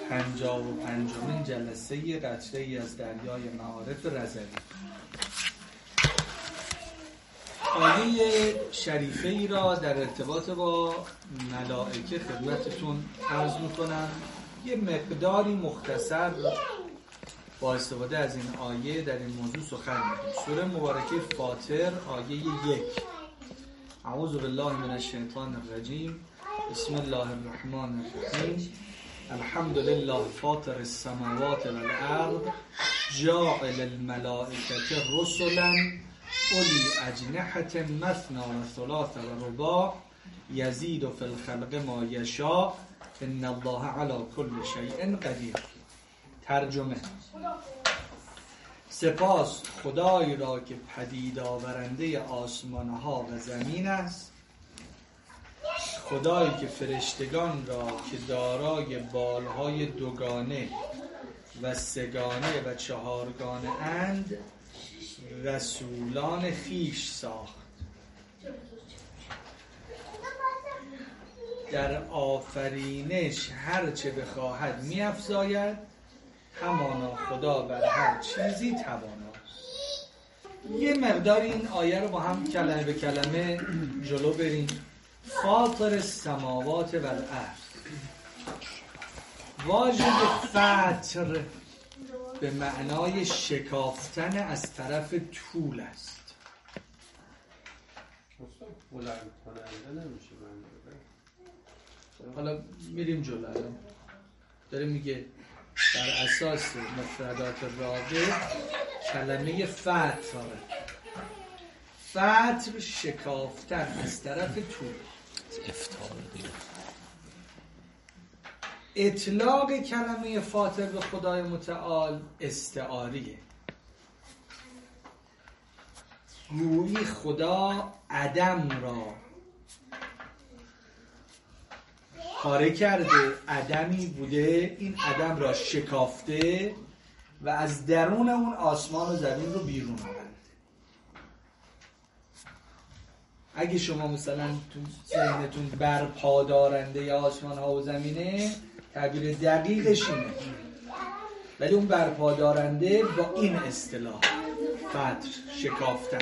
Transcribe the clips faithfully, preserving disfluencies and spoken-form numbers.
پنجاه و پنجمین جلسه قطره ای از دریای معارف رضوی. آیه شریفه ای را در ارتباط با ملائکه خدمتتون عرض میکنم. یه مقداری مختصر با استفاده از این آیه در این موضوع سخن میگیم. سوره مبارکه فاطر آیه یک. اعوذ بالله من الشیطان الرجیم. بسم الله الرحمن الرحیم. الحمد لله فاطر السماوات والارض جاعل الملائکه رسلا اولی اجنحة مثنی و ثلاث و رباع یزید فی الخلق ما یشاء ان الله علی کل شیء قدیر. ترجمه: سپاس خدای را که پدید آورنده آسمان ها و زمین است، خدایی که فرشتگان را که دارای بالهای دوگانه و سگانه و چهارگانه اند رسولان خویش ساخت. در آفرینش هر چه بخواهد می افزاید، همانا خدا بر هر چیزی تواناست. یه مقدار این آیه رو با هم کلمه به کلمه جلو بریم. فاطر السماوات والارض، واژه فطر به معنای شکافتن از طرف طول است. حالا میریم جلو. داره میگه در اساس مفردات رابط کلمه فطر، فطر شکافتن از طرف طول. اطلاق کلمه فاطر به خدای متعال استعاریه. گویی خدا عدم را پاره کرده، عدمی بوده، این عدم را شکافته و از درون اون آسمان و زمین رو بیرون آورده. اگه شما مثلا تو ذهنتون برپادارنده آسمان ها و زمینه، تعبیر دقیقش اینه، ولی اون برپادارنده با این اصطلاح فطر، شکافتن.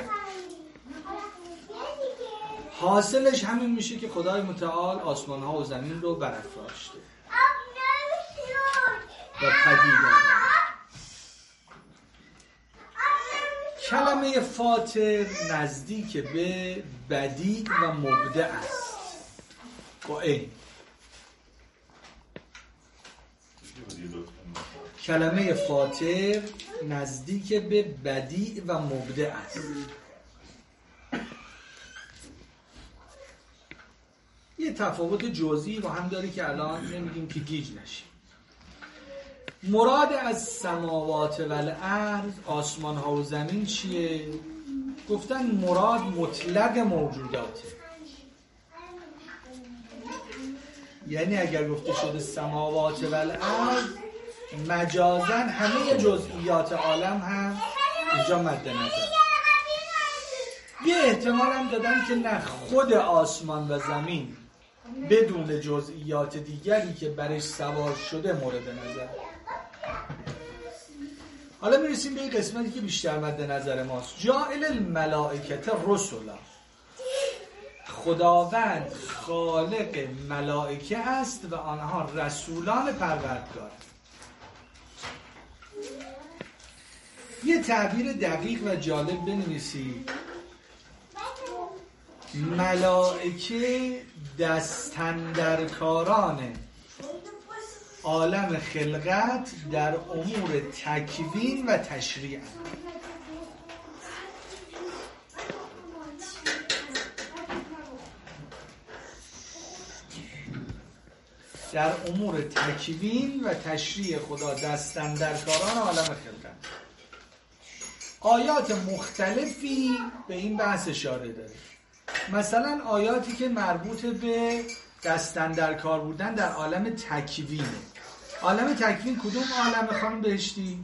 حاصلش همین میشه که خدای متعال آسمان ها و زمین رو برافراشته و پدید آورده. کلمه فاطر نزدیک به بدیع و مبدع است. با این کلمه فاطر نزدیک به بدیع و مبدع است. یه تفاوت جزئی با هم داره که الان نمیگیم که گیج نشیم. مراد از سماوات والارض، آسمان ها و زمین چیه؟ گفتن مراد مطلق موجوداته. یعنی اگر گفته شده سماوات والارض، مجازاً همه جزئیات عالم هم اینجا مد نظر. یه احتمال هم دادن که نه، خود آسمان و زمین بدون جزئیات دیگری که برش سوار شده مورد نظر. حالا میرسیم به این قسمتی که بیشتر مد نظر ماست. جاعل الملائکه رسلا، خداوند خالق ملائکه است و آنها رسولان پروردگار. یه تعبیر دقیق و جالب بنویسید. ملائکه دستاندرکاران عالم خلقت در امور تکوین و تشریع. در امور تکوین و تشریع خدا دستاندرکاران عالم خلقت. آیات مختلفی به این بحث اشاره داره. مثلا آیاتی که مربوط به دستاندرکار بودن در عالم تکوینه. عالم تکوین کدوم عالم خانم بهشتی؟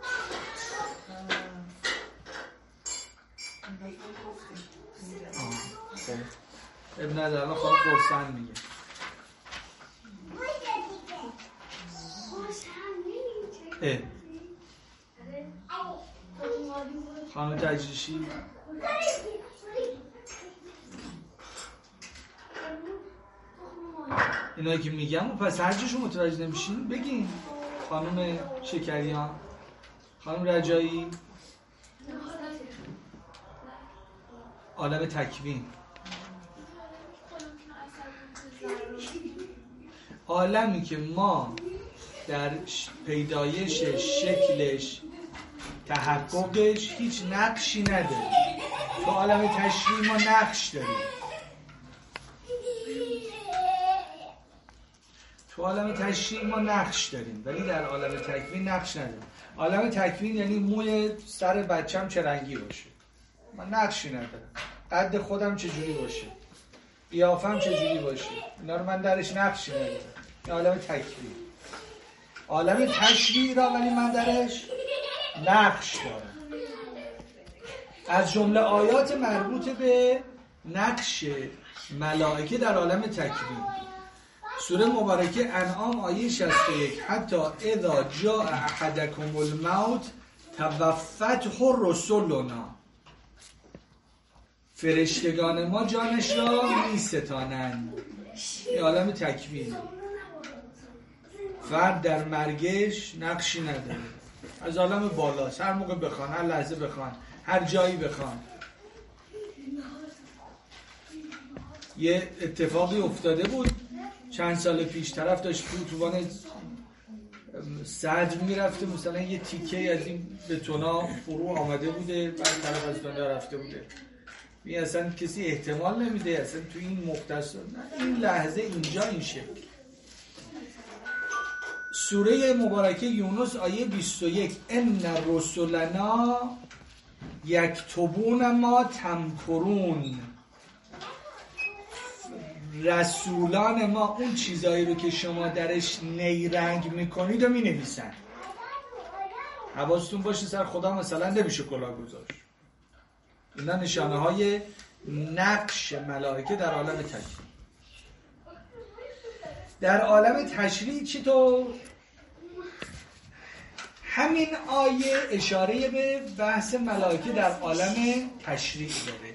ابن نداره، خانم خورسن میگه اه خانم تجریشی اینایی که میگم و پس هر جاشو متوجه نمیشین بگین. خانم شکریان، خانم رجایی، عالم تکوین، عالمی که ما در پیدایش شکلش تحققش هیچ نقشی نداریم. تو عالم تشریح ما نقش داریم، تو عالم تشریح ما نقش داریم ولی در عالم تکوین نقش نداریم. عالم تکوین یعنی موی سر بچم چه رنگی باشه، من نقشی ندارم. قد خودم چجوری باشه، قیافم چجوری باشه، اینا رو من درش نقشی ندارم. این عالم تکوین. عالم تشریح را ولی من درش نقش دارم. از جمله آیات مربوط به نقش ملائکه در عالم تکوین سوره مبارکه انعام آیه شصت و یک حتی اذا جاء احدکم الموت توفته رسلنا، فرشتگان ما جانش را می ستانند. این عالم تکوین. فرد در مرگش نقشی نداره، از عالم بالاست. هر موقع بخوان، هر لحظه بخوان، هر جایی بخوان. یه اتفاقی افتاده بود چند سال پیش، طرف داشت تو اتوبان صدر میرفته، مثلا یه تیکه از این بتونا فرو آمده بوده، بعد طرف از دنیا رفته بوده. این اصلا کسی احتمال نمیده اصلا تو این مختصر این لحظه اینجا این شکل. سوره مبارکه یونس آیه بیست و یک ان رسلنا یکتبون ما تمکرون، رسولان ما اون چیزایی رو که شما درش نیرنگ میکنید و مینویسن. حواستون باشه سر خدا مثلا نمیشه کلاه گذاشت. اینا نشانه های نقش ملائکه در عالم تکوین. در عالم تشریع چطور؟ همین آیه اشاره به بحث ملائکه در عالم تشریع داره.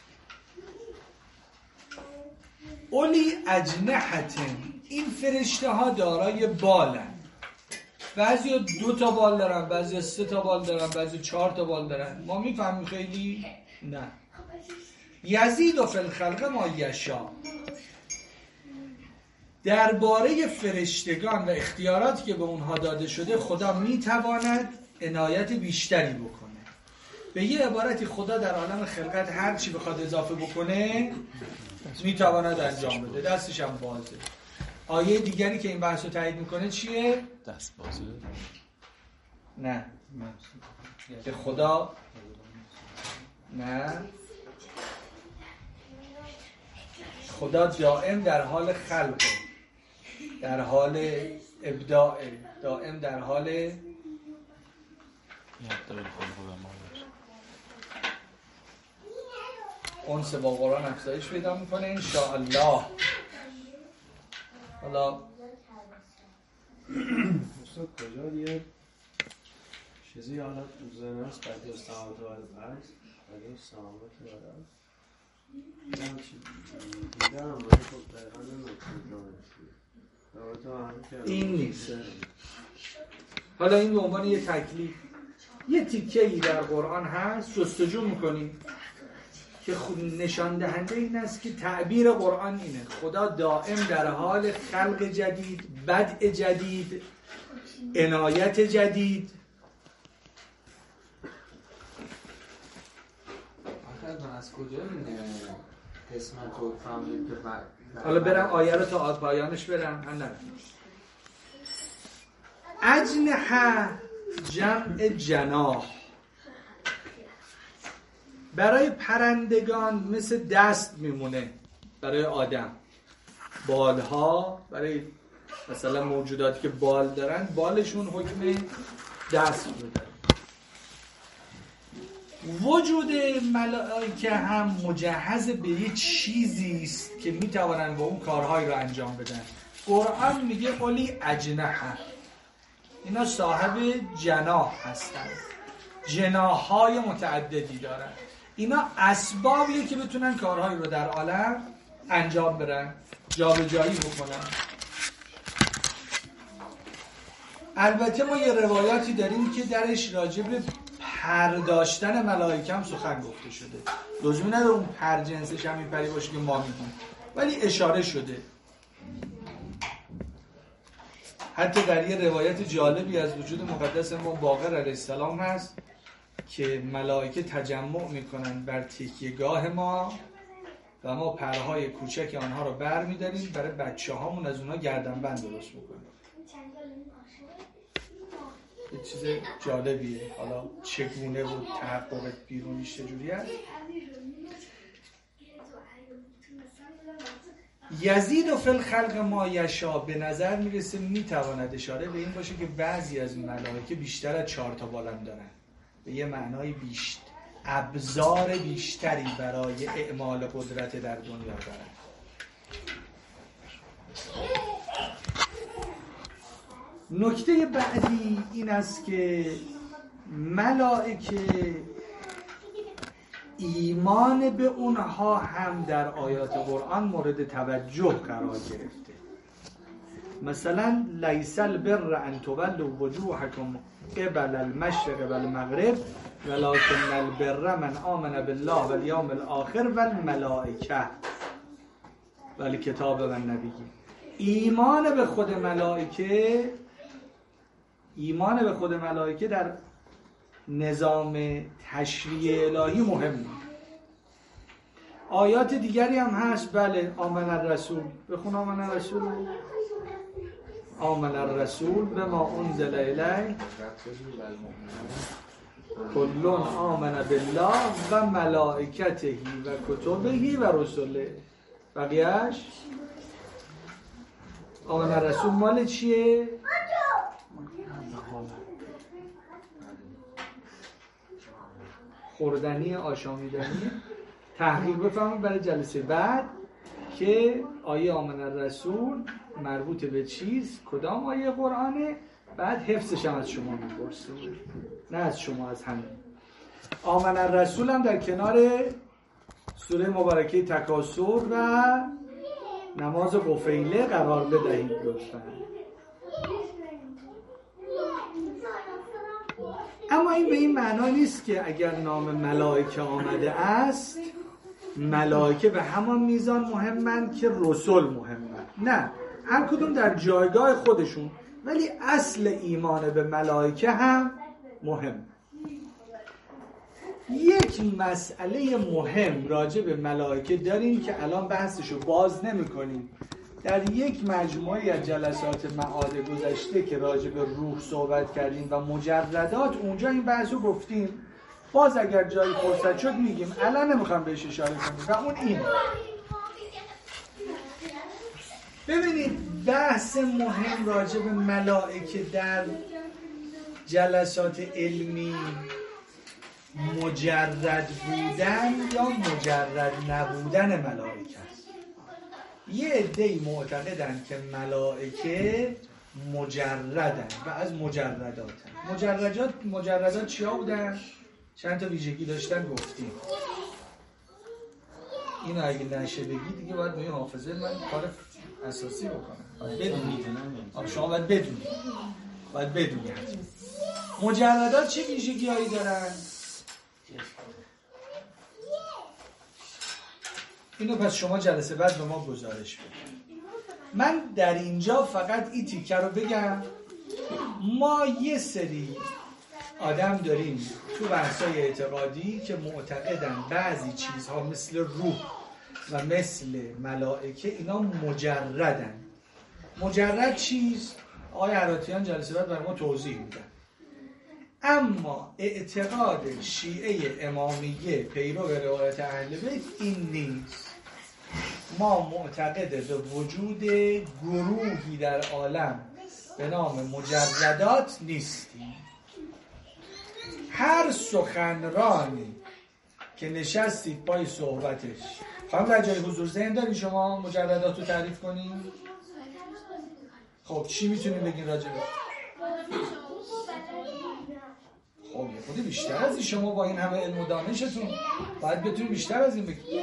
اولی اجنحتن، این فرشته ها دارای بالن. بعضی دو تا بال دارن، بعضی سه تا بال دارن، بعضی چهار تا بال دارن. ما میفهمیم خیلی؟ نه. یزید و فی الخلق ما یشاء. درباره فرشتگان و اختیاراتی که به اونها داده شده خدا میتواند عنایت بیشتری بکنه. به یه عبارتی خدا در عالم خلقت هر چی بخواد اضافه بکنه میتواند انجام بده، دستش هم بازه. آیه دیگری که این بحث رو تایید میکنه چیه؟ دست بازه؟ نه که خدا نه خدا دائم در حال خلقه، در حال ابداع، دائم در حال انس با قرآن افزایش پیدا میکنه انشاءالله. حالا استاد کجا یه چیزی حالا زنه است بدی استعامت و البرز بدی استعامت و البرز دیدم چی دیدم باید خود دقیقا نمیتونی این نیست. حالا این به عنوان یه تکلیف یه تیکه‌ای در قرآن هست جستجو میکنیم که نشان دهنده این است که تعبیر قرآن اینه: خدا دائم در حال خلق جدید، بدء جدید، عنایت جدید. آخر من از کجا این قسمت رو فهمید که بعد حالا برم آیه رو تا پایانش برم. هم نرم. اجنحه جمع جناح. برای پرندگان مثل دست میمونه، برای آدم بالها، برای مثلا موجوداتی که بال دارن بالشون حکم دست میده. وجود ملائکه هم مجهز به یه چیزی است که میتوانن با اون کارهای رو انجام بدن. قرآن میگه اولی اجنحه، اینا صاحب جناح هستند، جناح‌های متعددی دارن. اینا اسبابیه که بتونن کارهایی رو در عالم انجام برن، جابجایی بکنن. البته ما یه روایاتی داریم که درش راجع به پرداشتن ملائکه هم سخن گفته شده. لزومی نداره اون پر جنسش هم این پری باشه که ما میگیم، ولی اشاره شده. حتی در یه روایت جالبی از وجود مقدس ما باقر علیه السلام هست که ملائکه تجمع میکنن بر تکیهگاه ما و ما پرهای کوچک آنها رو بر میداریم برای بچه هامون از اونها گردنبند درست میکنیم. یه چیز جالبیه. حالا چگونه بود تحقق بیرونیش چجوری هست؟ یزید و فی الخلق ما یشا، به نظر میرسه میتواند اشاره به این باشه که بعضی از ملائکه بیشتر از چهار تا بالند دارن، به یه معنای بیشتر ابزار بیشتری برای اعمال قدرت در دنیا دارن. نکته بعدی این است که ملائکه ایمان به اونها هم در آیات قرآن مورد توجه قرار گرفته. مثلا لیس البر ان تولوا وجوهکم قبل المشرق والمغرب ولکن البر من آمن بالله والیوم الاخر والملائکه والکتاب والنبیین. ایمان به خود ملائکه ایمان به خود ملائکه در نظام تشریع الهی مهمه. آیات دیگری هم هست. بله، آمن الرسول، بخون آمن الرسول، آمن الرسول به ما انزل الیه کلون آمن بالله و ملائکته و کتبه و رسله. بقیهش آمن الرسول مال چیه؟ خوردنی، آشامیدنی. تحقیق بفهمید برای جلسه بعد که آیه آمن الرسول مربوط به چیز، کدام آیه قرآنه، بعد حفظش هم از شما میپرسه، نه از شما، از همین. آمن الرسول هم در کنار سوره مبارکه تکاثر و نماز قفیله قرار بدهید لطفاً. اما این به این معنا نیست که اگر نام ملائکه آمده است ملائکه به همان میزان مهمند که رسول مهمند. نه، هر کدوم در جایگاه خودشون، ولی اصل ایمان به ملائکه هم مهم. یک مسئله مهم راجع به ملائکه داریم که الان بحثشو باز نمی کنیم. در یک مجموعه از جلسات معاد گذشته که راجع به روح صحبت کردیم و مجردات، اونجا این بحثو گفتیم. باز اگر جایی فرصت شد میگیم، الان نمیخوام بهش اشاره کنیم. و اون این، ببینید بحث مهم راجع به ملائکه در جلسات علمی مجرد بودن یا مجرد نبودن ملائکه است. یه عده‌ای معتقدن که ملائکه مجردن و از مجرداتن. مجردات مجردات چیا بودن؟ چند تا ویژگی داشتن گفتیم. اینو اگه نشه بگی دیگه باید به حافظه من کار اساسی بکنم. بدونید. شما باید بدونید. باید بدونید. مجردات چه ویژگی‌هایی دارن؟ اینو پس شما جلسه بعد به ما گزارش بدید. من در اینجا فقط این تیکه رو بگم. ما یه سری آدم داریم تو بحث‌های اعتقادی که معتقدن بعضی چیزها مثل روح و مثل ملائکه اینا مجردن. مجرد چیز آقای حراتیان جلسه بعد برای ما توضیح میدن. اما اعتقاد شیعه امامیه پیرو روایت اهل بیت این نیست. ما معتقد به وجود گروهی در عالم به نام مجردات نیستیم. هر سخنرانی که نشستید پای صحبتش، خواهم در جای حضور ذهن دارین شما مجردات رو تعریف کنین؟ خب چی میتونین بگین راجع به؟ خب یه خود بیشتر از این، شما با این همه علم و دانشتون باید بتونید بیشتر از این بگید.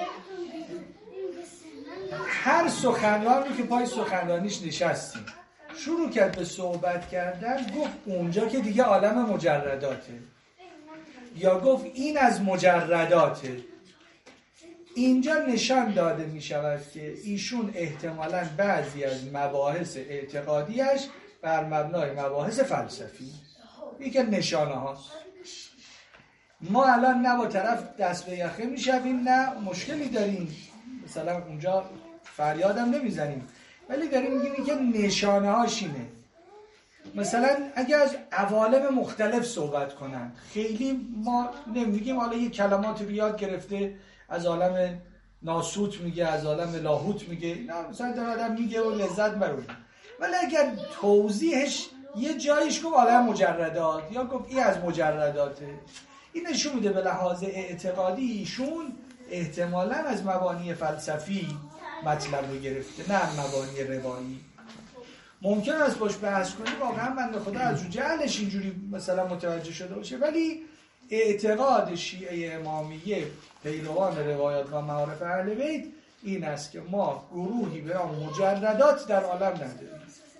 هر سخنرانی که پای سخنرانیش نشستیم شروع کرد به صحبت کردن، گفت اونجا که دیگه عالم مجرداته، یا گفت این از مجرداته. اینجا نشان داده می شود که ایشون احتمالاً بعضی از مباحث اعتقادیش بر مبنای مباحث فلسفی، یکی نشانه هاست. ما الان نه با طرف دست به یخه می شویم نه مشکلی داریم، مثلا اونجا فریادم نمی زنیم، ولی داریم میگیم که نشانه هاش اینه. مثلا اگر از عوالم مختلف صحبت کنن، خیلی ما نمیگیم حالا یه کلمات رو یاد گرفته از عالم ناسوت میگه، از عالم لاهوت میگه، نه مثلا در آدم میگه و لذت برونه. ولی اگر توضیحش یه جایش گفت عالم مجردات یا گفت این از مجرداته، این نشون میده به لحاظ اعتقادی ایشون احتمالاً از مبانی فلسفی مطلب رو گرفته، نه مبانی روایی. ممکن است باش بحث کنی واقعا بنده خدا از رو جهلش اینجوری مثلا متوجه شده باشه، ولی اعتقاد شیعه امامیه پیروان روایات و معارف اهل بیت این است که ما گروهی به نام مجردات در عالم نداریم.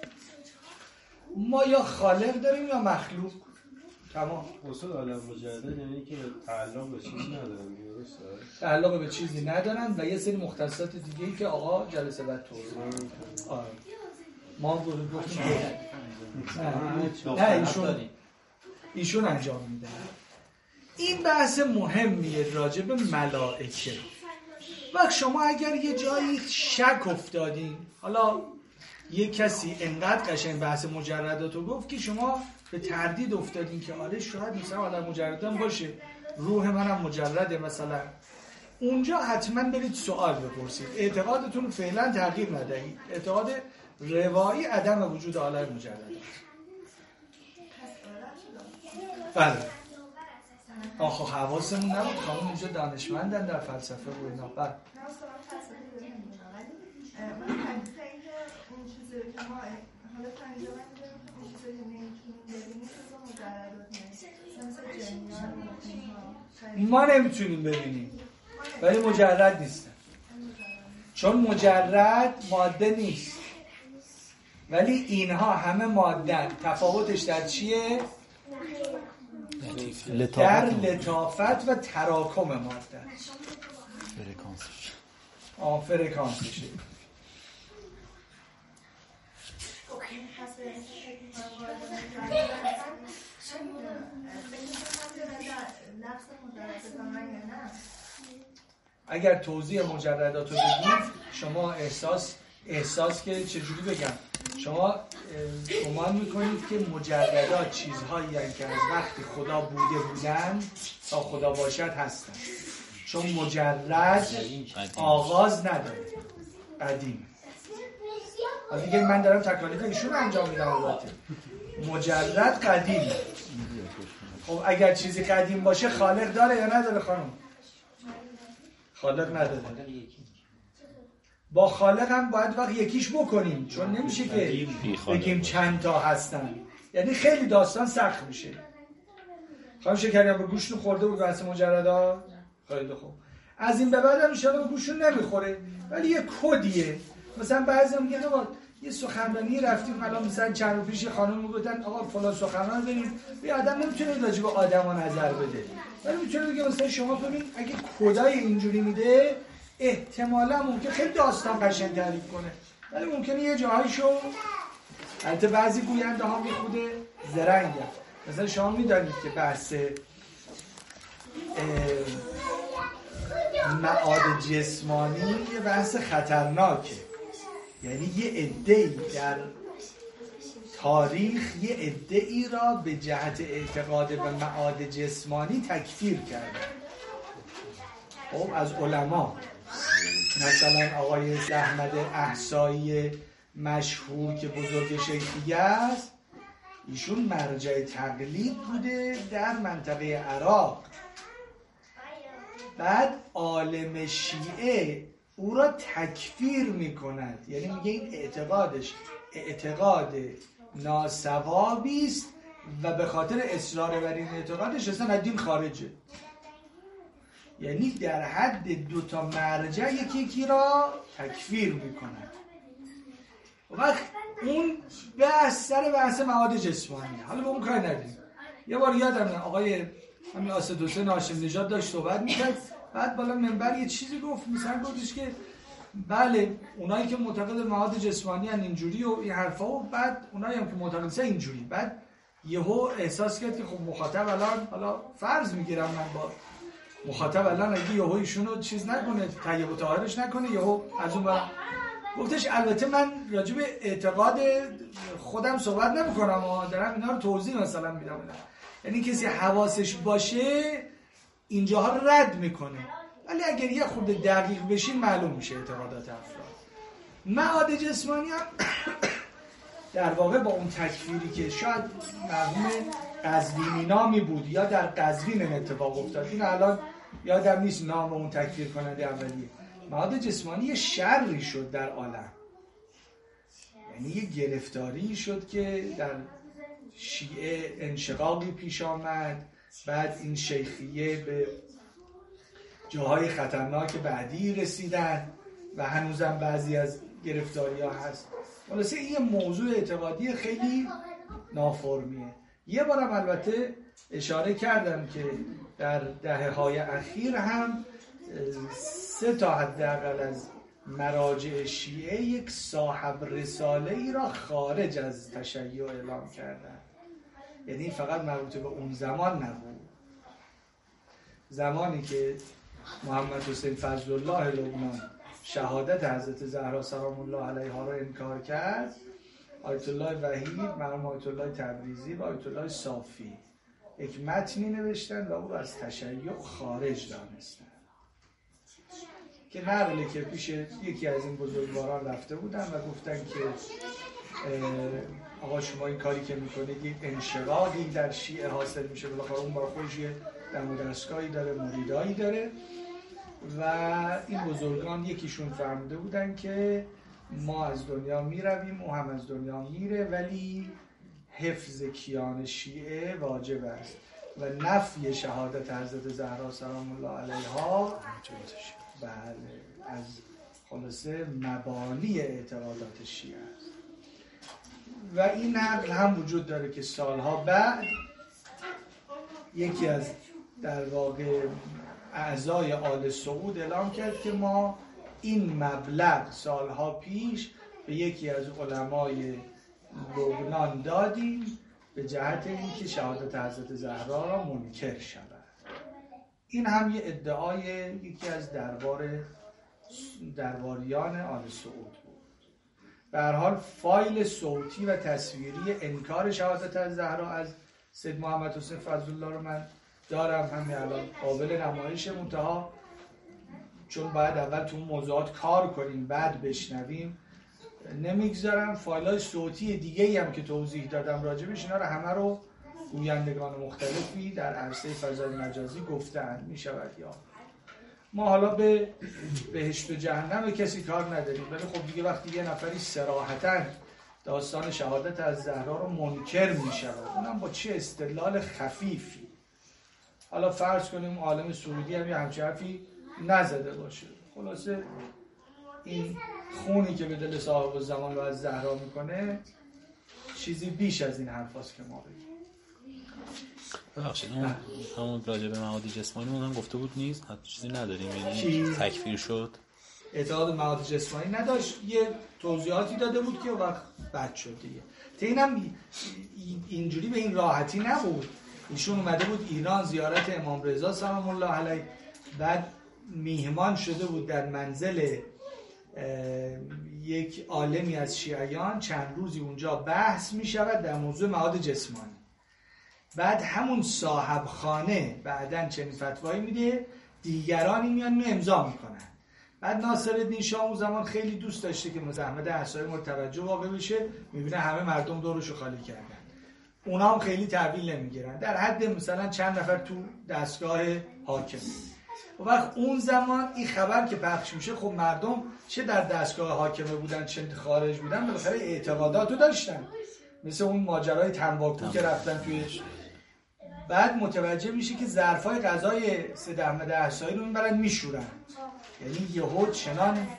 ما یا خالق داریم یا مخلوق. تمام. اصول عالم مجرد یعنی که تعلق به چیزی ندارن، درسته؟ تعلق به چیزی ندارن و یه سری مختصات دیگه‌ای که آقا جلسه بعد توضیح. آره. ما گفتیم نه نه ایشون ایشون انجام میدن. این بحث مهمیه راجع به ملائکه. وقت شما اگر یه جایی شک افتادین، حالا یه کسی انقدر قشنگ بحث مجرداتو گفت که شما به تردید افتادین که آره شاید مثلا آدم مجردم باشه، روح منم مجرده مثلا، اونجا حتما برید سوال بپرسید. اعتقادتون رو فعلا تغییر ندهید. اعتقاد روایی عدم وجود عالم مجرد. بله. آخه حواسمون نبود خانم اینجا دانشمندن در فلسفه و اینا. بله. ما نمیتونیم ببینیم ولی مجرد نیستن، چون مجرد ماده نیست، ولی اینها همه ماده. تفاوتش در چیه؟ در لطافت و تراکم ماده، فرکانسش آه فرکانسشه. اگر توضیح مجردات رو بگید شما احساس احساس که چجوری بگم، شما گمان میکنید که مجردات چیزهایی هستند که از وقتی خدا بوده بودن تا خدا باشد هستن، چون مجرد آغاز نداره، قدیم. حالا دیگه من دارم تکالیف ایشون انجام میدم. البته مجرد قدیم. خب اگر چیزی قدیم باشه خالق داره یا نداره خانم؟ خالق نداره. با خالق هم باید وقت یکیش بکنیم، چون نمیشه که بگیم چند تا هستن، یعنی خیلی داستان سخت میشه. خانم شکریان به گوشتون خورده بود بحث مجردا؟ خیلی خوب. از این به بعد هم انشاءالله به گوشتون نمیخوره، ولی یه کدیه. مثلا بعضی میگن آقا یه سخنرانی رفتیم، الان مثلا چند روز پیش خانم میگفتن آقا فلان سخنرانی بریم، یه آدم نمیتونه راجع به آدما نظر بده، ولی میتونه بگه مثلا شما ببین اگه خدای اینجوری میده احتمالا ممکن خیلی داستان قشنگ تعریف کنه، ولی ممکنه یه جاهایشو البته بعضی گوینده ها میخوده زرنگه. مثلا شما میدانید که بحث معاد جسمانی یه بحث خطرناکه، یعنی یه عده‌ای در تاریخ یه عده‌ای را به جهت اعتقاد به معاد جسمانی تکفیر کردن. خب از علما مثلا آقای احمد احصایی مشهور که بزرگ شیخیه است، ایشون مرجع تقلید بوده در منطقه عراق. بعد عالم شیعه او را تکفیر میکند، یعنی میگه این اعتقادش اعتقاد ناسوابی است و به خاطر اصرار بر این اعتقادش اصلا از دین خارجه. یعنی در حد دو تا مرجع یکی یکی را تکفیر میکنن. وقت اون بحث سر بحث مواد جسمانی. حالا به اون کار ندیم. یه بار یادم آقای همین اسدحسین هاشمی نژاد داشت صحبت میکرد، بعد بالا منبر یه چیزی گفت، مثلا گفتش که بله اونایی که معتقد مواد جسمانی ان اینجوری و این حرفا، و بعد اونایی هم که معتقد اینجوری، بعد یهو احساس کرد که خب مخاطب الان، حالا فرض میگیرم من با مخاطب الان اگه یهو ایشونو چیز نکنه، طیب و طاهرش نکنه، یهو از اون برم گفتش البته من راجع به اعتقاد خودم صحبت نمیکنم و دارم اینا رو توضیح مثلا میدم. یعنی کسی حواسش باشه اینجاها رو رد میکنه، ولی اگر یه خورده دقیق بشین معلوم میشه اعتقادات افراد. معاد جسمانی هم در واقع با اون تکفیری که شاید مرحوم قزوینی نامی بود یا در قزوین این اتفاق افتاد، این الان یادم نیست نام اون تکفیر کننده اولیه. معاد جسمانی یه شری شد در عالم، یعنی یه گرفتاری شد که در شیعه انشقاقی پیش آمد، بعد این شیخیه به جاهای خطرناک بعدی رسیدن و هنوزم بعضی از گرفتاری ها هست. خلاصه این یه موضوع اعتقادی خیلی نافرمیه. یه بارم البته اشاره کردم که در دهه‌های اخیر هم سه تا حداقل از مراجع شیعه یک صاحب رساله ای را خارج از تشیع اعلام کردن. یعنی فقط مربوط به اون زمان نبود. زمانی که محمد حسین فضل الله لبنان شهادت حضرت زهرا سلام الله علیها را انکار کرد، آیت الله وحید، مرحوم آیت الله تبریزی و آیت الله صافی یک متنی نوشتن و او را از تشیع خارج دانستن که نقلی که پیش یکی از این بزرگواران رفته بودن و گفتن که آقا شما این کاری که میکنید یک انشقاقی در شیعه حاصل میشه، بالاخره اون با خودش یه دم و دستگاهی داره، مریدایی داره، و این بزرگان یکیشون فهمیده بودن که ما از دنیا میرویم، او هم از دنیا میره، ولی حفظ کیان شیعه واجب است و نفی شهادت حضرت زهرا سلام الله علیها بله از خلاصه مبانی اعتقادات شیعه است. و این نقل هم وجود داره که سالها بعد یکی از در واقع اعضای آل سعود اعلام کرد که ما این مبلغ سالها پیش به یکی از علمای لبنان دادیم به جهت اینکه شهادت حضرت زهرا را منکر شود. این هم یه ادعای یکی از دربار درباریان آل سعود بود. به هر حال فایل صوتی و تصویری انکار شهادت از زهرا از سید محمد حسین فضل الله رو من دارم، همین الان قابل نمایش، منتها چون باید اول تو اون موضوعات کار کنیم بعد بشنویم نمیگذارم. فایل‌های صوتی دیگه‌ای هم که توضیح دادم راجبش، اینا رو همه رو گویندگان مختلفی در عرصه فضای مجازی گفتن، میشود یا ما حالا به بهشت و جهنم به کسی کار نداریم، ولی خب دیگه وقتی یه نفری صراحتاً داستان شهادت از زهرا رو منکر میشه، اونم با چه استدلال خفیفی، حالا فرض کنیم عالم سعودی هم یه همچه حرفی نزده باشه، خلاصه این خونی که به دل صاحب زمان رو از زهرا میکنه چیزی بیش از این حرف هست که ما بگیم. ببخشید اون همون راجع به مواد جسمانی اون هم گفته بود نیست، حتی چیزی نداریم، یعنی تکفیر شد، اعتقاد مواد جسمانی نداشت، یه توضیحاتی داده بود که وقت بد شد دیگه. تا اینم اینجوری به این راحتی نبود. ایشون اومده بود ایران زیارت امام رضا سلام الله علیه، بعد میهمان شده بود در منزل یک عالمی از شیعیان، چند روزی اونجا بحث می شود در موضوع مواد جسمانی. بعد همون صاحب خانه بعدن چنین فتوایی میده، دیگرانی میان می امضا میکنن. بعد ناصرالدین شاه اون زمان خیلی دوست داشته که مزاحمت اعضای مورد توجه واقع بشه، میبینه همه مردم دورشو خالی کردن، اونا هم خیلی تحویل نمیگیرن، در حد مثلا چند نفر تو دستگاه حاکم. و وقت اون زمان این خبر که پخش میشه، خب مردم چه در دستگاه حاکمه بودن چه خارج بودن بالاخره اعتقاداتو داشتن، مثل اون ماجرای تنباکو که رفتن تویش. بعد متوجه میشه که ظرفای غذای سید احمد احصایی رو میبرن میشورن. یعنی یهو چنان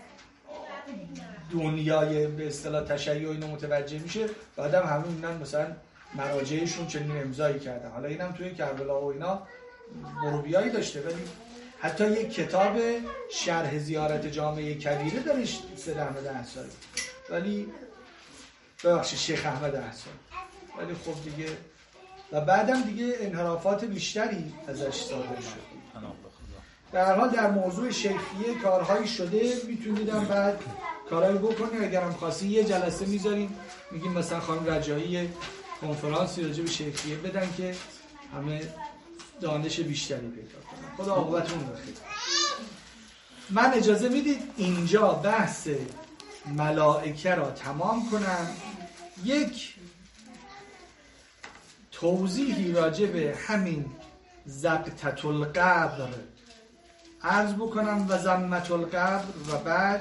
دنیای به اصطلاح تشیع اینو متوجه میشه، بعدم همه میبینن مثلا مراجعشون چنین امضایی کردن. حالا اینم توی کربلا و اینا مروبیایی داشته، ولی حتی یک کتاب شرح زیارت جامعه کبیره داره سید احمد احصایی، ولی ببخشید شیخ احمد احصایی، ولی خب دیگه و بعدم دیگه انحرافات بیشتری ازش صادر شد. در هر حال در موضوع شیخیه کارهایی شده، میتونیدم بعد کارهایی بکنیم. اگرم خواستی یه جلسه میذاریم میگیم مثلا خانم رجایی کنفرانسی راجع به شیخیه بدن که همه دانش بیشتری پیدا کنن. خدا عاقبتمون بخیر. من اجازه میدید اینجا بحث ملائکه را تمام کنم، یک توضیحی راجع به همین زقطة القبر عرض بکنم و ضمة القبر، و بعد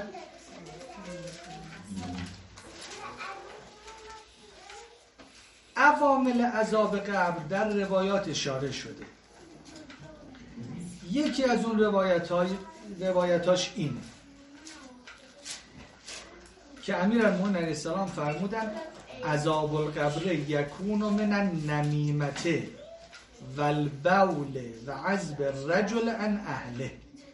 عوامل عذاب قبر در روایات اشاره شده. یکی از اون روایت‌های روایتاش اینه که امیرالمومنین علیه السلام فرمودن عذاب القبر یکون من النمیمة و البول و عذب الرجل عن اهله.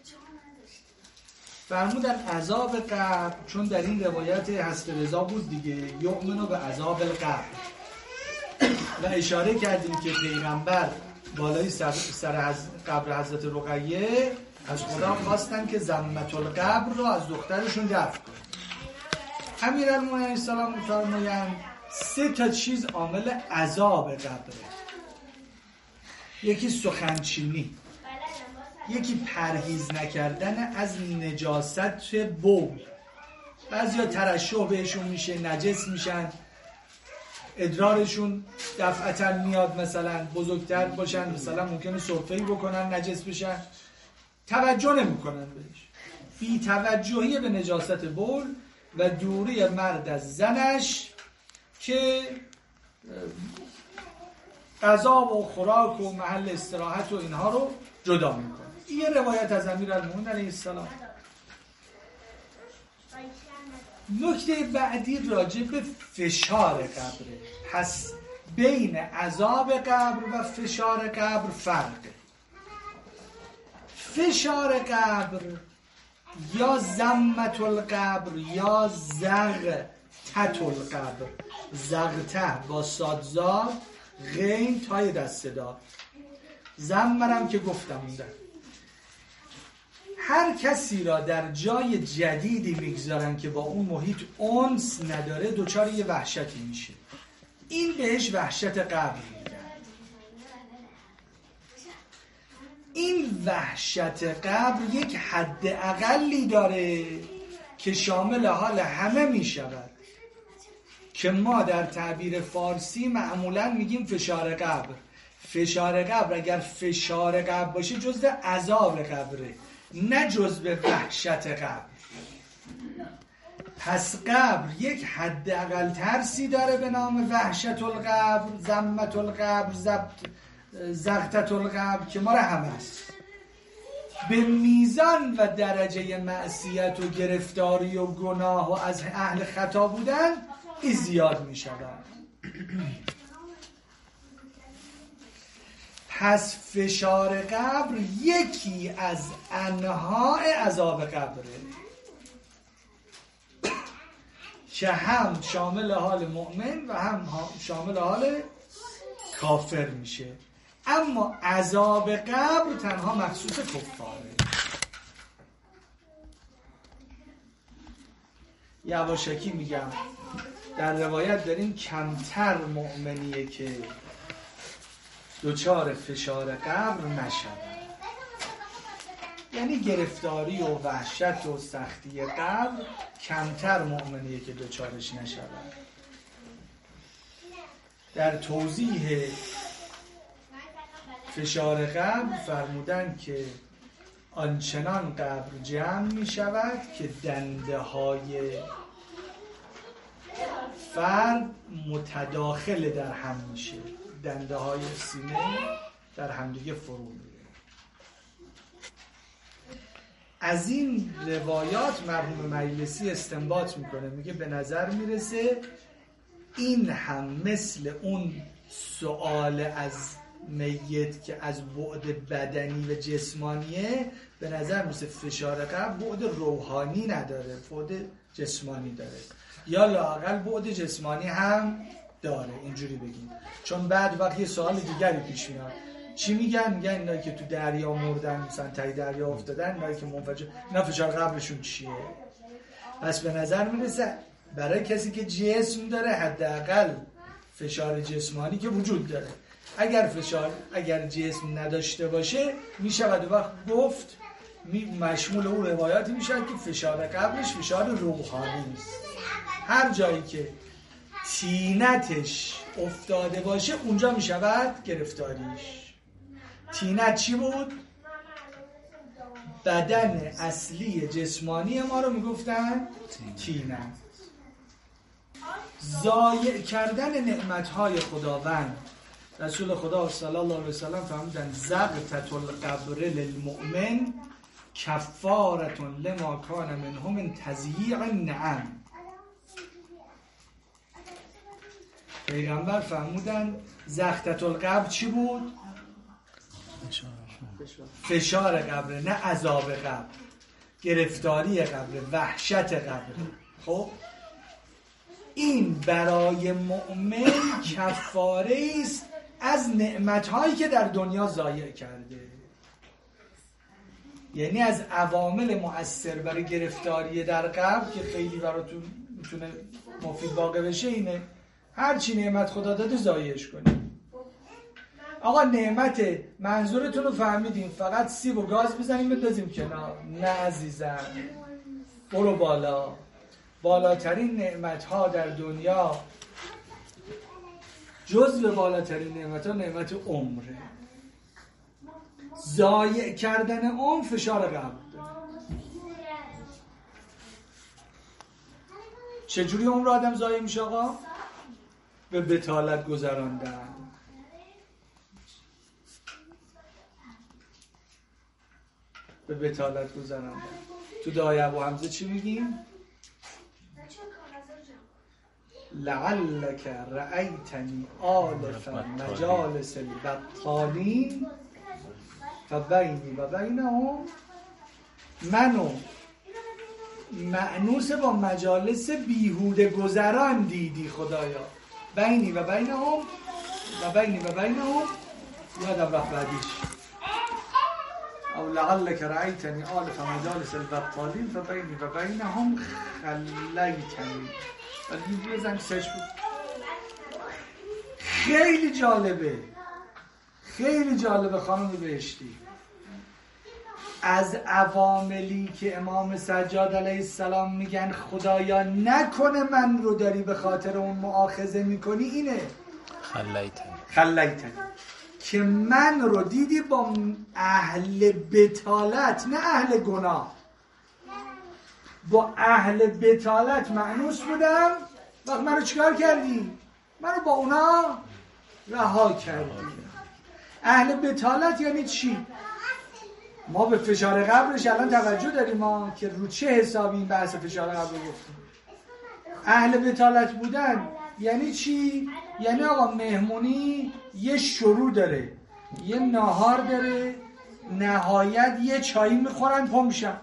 فرمودن عذاب قبر، چون در این روایت حسب رضا بود دیگه، یؤمنو به عذاب القبر، و اشاره کردیم که پیغمبر بالای سر, سر حز... قبر حضرت رقیه از خدا خواستن که ضمة القبر رو از دخترشون دفع کنن. امیرالمومنین علیه السلام می‌فرمایند سه تا چیز عامل عذاب قبره. یکی سخنچینی، یکی پرهیز نکردن از نجاست بول. بعضیا ترشح بهشون میشه، نجس میشن، ادرارشون دفعتا میاد، مثلا بزرگتر باشن، مثلا ممکنه سرفه‌ای بکنن نجس بشن، توجه نمیکنن بهش. بی توجهی به نجاست بول و دوری مرد از زنش که غذا و خوراک و محل استراحت و اینها رو جدا میکنه. این روایت از امیرالمومنین علیه السلام. نکته بعدی راجع به فشار قبره. پس بین عذاب قبر و فشار قبر فرقه. فشار قبر یا ضمة القبر یا زغطة القبر، زغطه با صادزاد، غین تای دسته دار، زمرم که گفتم اونده. هر کسی را در جای جدیدی میگذارن که با اون محیط انس نداره دچار یه وحشتی میشه. این بهش وحشت قبر میگن. این وحشت قبر یک حد اقلی داره که شامل حال همه میشود، که ما در تعبیر فارسی معمولا میگیم فشار قبر. فشار قبر اگر فشار قبر باشه جزء عذاب قبره، نه جزء وحشت قبر. پس قبر یک حد اقل ترسی داره به نام وحشت القبر، ضمة القبر، زغطة القبر که مال همه است. به میزان و درجه معصیت و گرفتاری و گناه و از اهل خطا بودن این زیاد می شود. پس فشار قبر یکی از انواع عذاب قبره که هم شامل حال مؤمن و هم شامل حال کافر میشه. اما عذاب قبر تنها مخصوص کفاره. یواشکی میگم در روایت داریم کمتر مؤمنیه که دچار فشار قبر نشود، یعنی گرفتاری و وحشت و سختی قبر کمتر مؤمنیه که دچارش نشود. در توضیح فشار قبر فرمودن که آنچنان قبر جمع می شود که دنده های فرد متداخل در هم میشه، دنده های سینه در همدیگه فرو میره. از این روایات مرحوم مجلسی استنباط میکنه، میگه به نظر میرسه این هم مثل اون سؤال از میت که از بعد بدنی و جسمانیه، به نظر میرسه فشار قلب بعد روحانی نداره، بعد جسمانی داره، یا لااقل بعد جسمانی هم داره، اینجوری بگیم. چون بعد وقتی یه سوال دیگری پیش میاد، چی میگن؟ میگن اینایی که تو دریا مردن، مثلا تای دریا افتادن، اینایی که منفجر، اینا فشار قلبشون چیه؟ پس به نظر میرسه برای کسی که جسم داره حداقل فشار جسمانی که وجود داره. اگر فشار اگر جسم نداشته باشه میشود وقت گفت مشمول اون روایاتی میشه که فشار قلبش فشار روحانی است. هر جایی که تینتش افتاده باشه اونجا میشود گرفتاریش. تینت چی بود؟ بدن اصلی جسمانی ما رو میگفتن تینت. ضایع کردن نعمتهای خداوند. رسول خدا صلی الله علیه و سلم فرمودن زغطة القبر للمؤمن کفارة لما کان منه من تضییع النعم. پیغمبر فرمودن زغطة القبر چی بود؟ فشار قبر، نه عذاب قبر، گرفتاری قبر، وحشت قبر. خب این برای مؤمن کفاره است از نعمت‌هایی که در دنیا ضایع کرده. یعنی از عوامل مؤثر برای گرفتاری در قبر که خیلی براتون میتونه مفید واقع بشه اینه هر چی نعمت خدا داده ضایعش کنید. آقا نعمت منظورتون رو فهمیدیم، فقط سیب و گاز بزنیم بندازیم کنار؟ نه عزیزم، برو بالا. بالاترین نعمت‌ها در دنیا، جزو بالاترین نعمت‌ها نعمت عمره. ضایع کردن عمر فشار قلب داره. چجوری عمر آدم ضایع میشه آقا؟ به بطالت گذراندن. به بطالت گذراندن. تو دعای ابو حمزه چی میگیم؟ لعلک رأیتنی آلفا مجالس البطالین فبینی و بینهم، منو مأنوس با مجالس بیهوده گذران دیدی خدایا. بینی و بینهم و بینی و بینهم یادم رفت بعدیش. او لعلک رأیتنی آلفا مجالس البطالین فبینی و بینهم خلیتنی. ولی بزن سرچ بود. خیلی جالبه، خیلی جالبه خانم بهشتی. از عواملی که امام سجاد علیه السلام میگن خدایا نکنه من رو داری به خاطر اون مؤاخذه میکنی اینه خلیتنی خلیتنی که من رو دیدی با اهل بطالت، نه اهل گناه، با اهل بطالت مأنوس بودم. وقت من رو چیکار کردی؟ من رو با اونا رها کردی. اهل بطالت یعنی چی؟ ما به فشار قبرش الان توجه داریم ما که رو چه حسابی این بحث فشار قبر گفتیم. اهل بطالت بودن یعنی چی؟ یعنی آقا مهمونی یه شروع داره، یه ناهار داره، نهایت یه چایی میخورن پا میشن.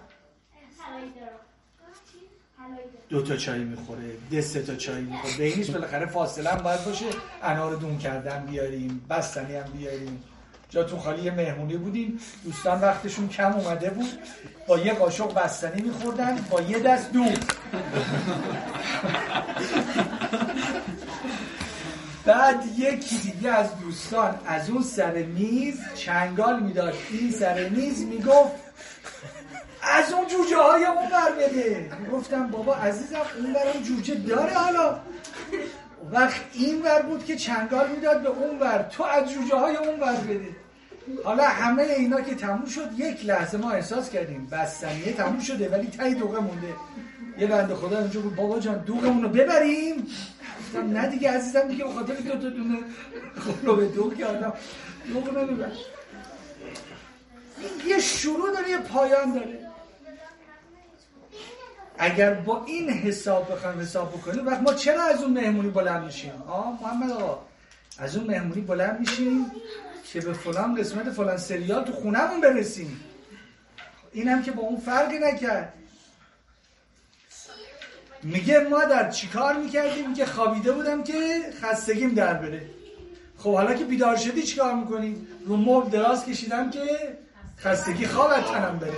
دو تا چای میخوره، ده سه تا چای میخوره، بینیش بالاخره فاصله هم باید باشه. انار دون کردن بیاریم، بستنی هم بیاریم. جاتون خالی یه مهمونی بودیم، دوستان وقتشون کم اومده بود، با یه قاشق بستنی میخوردن با یه دست دون. بعد یکی دیگه از دوستان از اون سر میز چنگال میداشت، این سر میز میگفت از اون جوجه های اون بر بده. گفتم بابا عزیزم اون برم جوجه داره. حالا وقت این ور بود که چنگال میداد به اون ور، تو از جوجه های اون بر بده. حالا همه اینا که تموم شد، یک لحظه ما احساس کردیم بستنیه تموم شده ولی تای دوغه مونده. یه بنده خدا اونجا بود بابا جان دوغمون رو ببریم. گفتم نه دیگه عزیزم دیگه به خاطر دو تا دونه خب به دو که آدم دوغ نمیبر. یه شروع داره یه پایان داره. اگر با این حساب بخوایم حساب بکنیم وقت ما چرا از اون مهمونی بلند میشیم؟ آه محمد آقا از اون مهمونی بلند میشیم که به فلان قسمت فلان سریال تو خونمون برسیم. این هم که با اون فرقی نکرد. میگه ما در چی کار میکردیم؟ میگه خوابیده بودم که خستگیم در بره. خب حالا که بیدار شدی چی کار میکنی؟ رو مبل دراز کشیدم که خستگی خوابت تنم بره.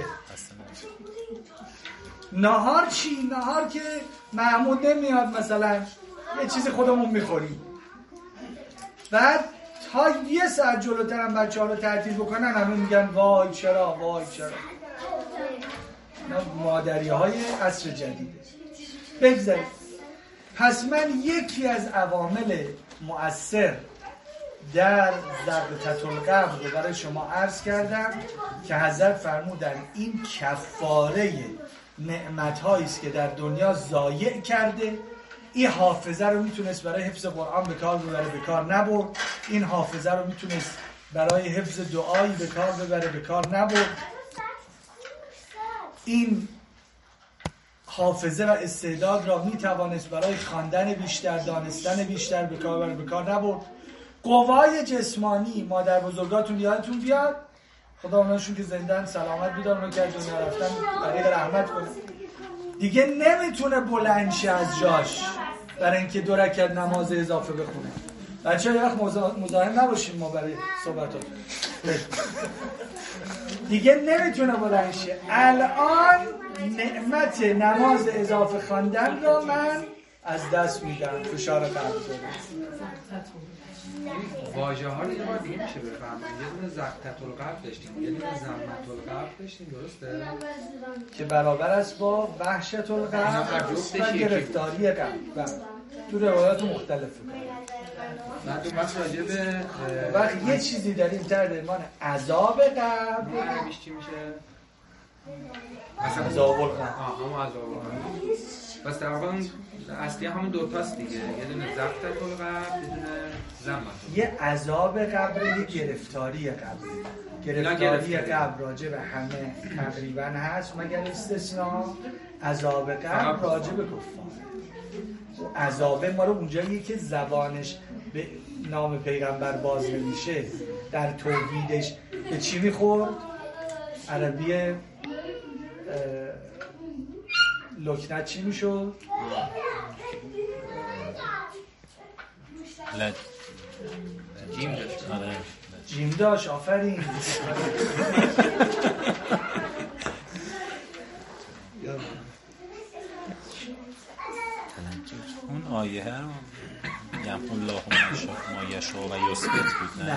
نهار چی؟ نهار که محمود نمیاد مثلا یه چیزی خودمون میخوریم. بعد تا یه ساعت جلوترم بچه ها رو ترتیب بکنن همه میگن وای چرا وای چرا. مادری های عصر جدیده. بگذاریم. پس من یکی از عوامل مؤثر در ضبطة القبر رو برای شما عرض کردم که حضرت فرمودن این کفاره نعمت‌هایی است که در دنیا ضایع کرده. این حافظه رو میتونست برای حفظ قرآن به کار ببره به کار نبرد. این حافظه رو میتونست برای حفظ دعایی به کار ببره به کار نبرد. این حافظه و استعداد را میتوانست برای خواندن بیشتر دانستن بیشتر به کار ببره به کار نبرد. قوای جسمانی مادر بزرگاتون یادتون بیاد خدا اوناشون که زندن سلامت بیدار اونو که از دنیا رفتن طریق رحمت کنه دیگه نمیتونه بلند شه از جاش برای اینکه دو رکعت نماز اضافه بخونه. بچه ها یه وقت مزاحم نباشیم ما برای صحبتات. دیگه نمیتونه بلند شه. الان نعمت نماز اضافه خواندن رو من از دست میدم. فشار قلب زده واژه ها رو یه بار دیگه میشه بفهمیم. یه دونه ضبطة القلب داشتیم یه دونه ضمة القلب داشتیم درسته؟ که برابر است با وحشت القلب و گرفتاری قلب. تو روایات مختلفه. بعد اون وقت راجع به وقت یه چیزی داریم در درمان عذاب قبر عربیش چی میشه؟ عذاب القبر. آه همون عذاب القبر. بس در واقع اصلی همون دوتاست دیگه. یه دونه ضبطة القلب یه دونه ضمة. یه عذاب قبر یه گرفتاری قبر. گرفتاری قبر راجع به همه تقریبا هست مگر استثناء. عذاب قبر راجع به کفار. عذاب ما رو اونجاییه که زبانش به نام پیغمبر باز نمیشه در توحیدش به چی میخورد؟ عربی لکنت چی میشد؟ لد جیم داشت. آره جیم داشت. آفرین. اون آیه ها یمحو الله ما یشاء و یثبت بود نه؟ نه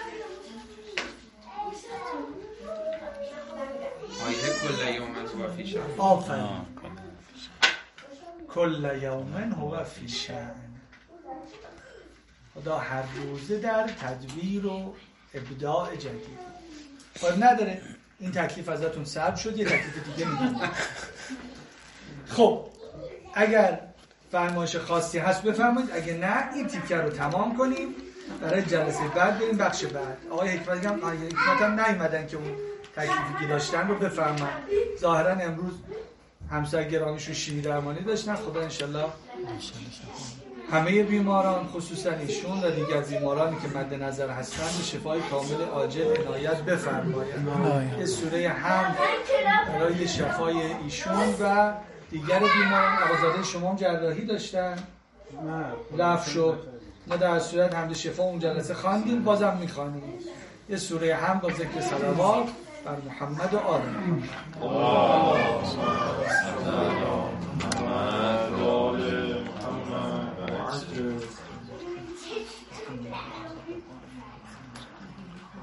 آیه کل یوم هو فی شأن. آفرین. کل یوم هو فی شأن. خدا هر روزه در تدبیر و ابداع جدید. خب نداره این تکلیف ازتون سلب شد یه تکلیف دیگه میگم. خب اگر فرمایش خاصی هست بفرمایید. اگه نه این تیکه رو تمام کنیم برای جلسه بعد بریم بخش بعد. آقای حکمت هم آقای حکمت هم نیومدن که اون تکلیفی که داشتن رو بفرمایید. ظاهرا امروز همسر گرامیشون شیمی درمانی داشتن. خدا انشالله همه بیماران خصوصا ایشون و دیگر بیمارانی که مد نظر هستند به شفای کامل عاجل عنایت بفرمایید. یه سوره حمد برای شفای ایشون و دیگر بیماران. آقازاده شما هم جراحی داشتن رفت شد. ما در صورت حمد شفا اون جلسه خواندیم بازم میخوانیم. یه سوره حمد با ذکر صلوات بر محمد و آل محمد.